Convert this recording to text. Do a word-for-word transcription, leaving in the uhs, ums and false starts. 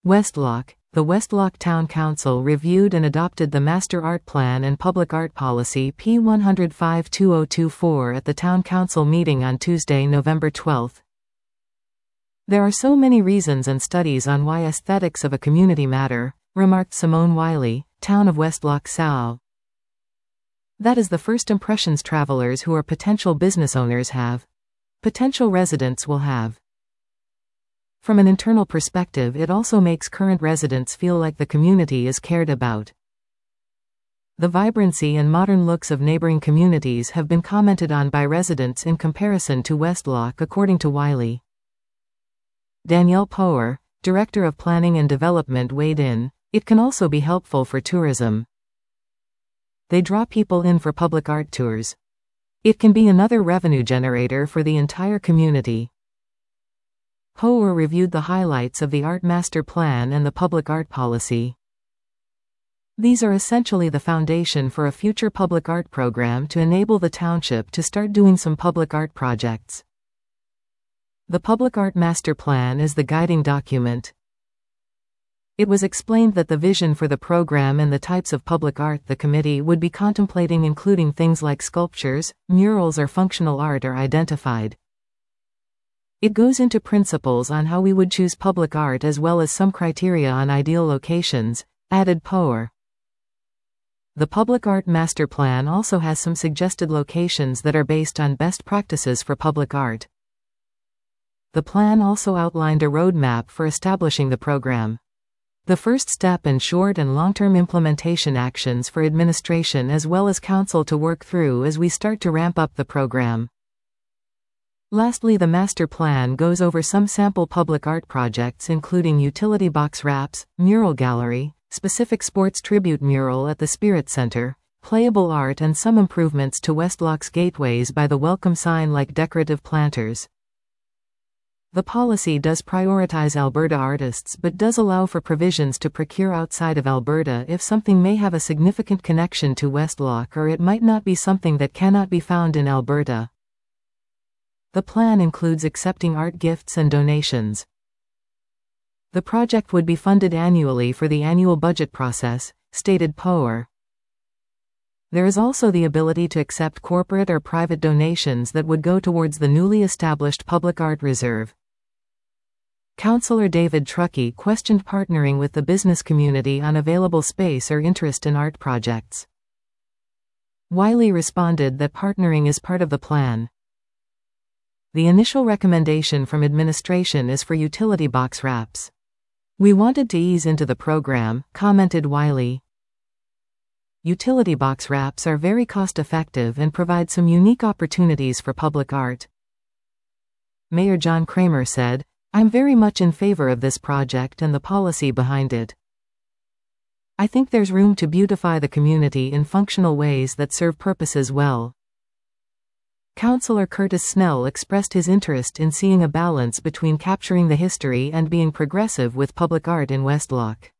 Westlock. The Westlock Town Council reviewed and adopted the Master Art Plan and Public Art Policy P one oh five dash two oh two four at the Town Council meeting on Tuesday, November twelfth. There are so many reasons and studies on why aesthetics of a community matter, remarked Simone Wiley, Town of Westlock Sao. That is the first impressions travelers who are potential business owners have. Potential residents will have. From an internal perspective, it also makes current residents feel like the community is cared about. The vibrancy and modern looks of neighboring communities have been commented on by residents in comparison to Westlock, according to Wiley. Danielle Power, Director of Planning and Development, weighed in. It can also be helpful for tourism. They draw people in for public art tours. It can be another revenue generator for the entire community. Power reviewed the highlights of the Art Master Plan and the Public Art Policy. These are essentially the foundation for a future public art program to enable the township to start doing some public art projects. The Public Art Master Plan is the guiding document. It was explained that the vision for the program and the types of public art the committee would be contemplating, including things like sculptures, murals, or functional art, are identified. It goes into principles on how we would choose public art as well as some criteria on ideal locations, added Power. The Public Art Master Plan also has some suggested locations that are based on best practices for public art. The plan also outlined a roadmap for establishing the program. The first step and short and long-term implementation actions for administration as well as council to work through as we start to ramp up the program. Lastly, the master plan goes over some sample public art projects, including utility box wraps, mural gallery, specific sports tribute mural at the Spirit Center, playable art, and some improvements to Westlock's gateways by the welcome sign like decorative planters. The policy does prioritize Alberta artists but does allow for provisions to procure outside of Alberta if something may have a significant connection to Westlock or it might not be something that cannot be found in Alberta. The plan includes accepting art gifts and donations. The project would be funded annually for the annual budget process, stated Power. There is also the ability to accept corporate or private donations that would go towards the newly established Public Art Reserve. Councillor David Truckee questioned partnering with the business community on available space or interest in art projects. Wiley responded that partnering is part of the plan. The initial recommendation from administration is for utility box wraps. We wanted to ease into the program, commented Wiley. Utility box wraps are very cost-effective and provide some unique opportunities for public art. Mayor John Kramer said, "I'm very much in favor of this project and the policy behind it. I think there's room to beautify the community in functional ways that serve purposes well." Councillor Curtis Snell expressed his interest in seeing a balance between capturing the history and being progressive with public art in Westlock.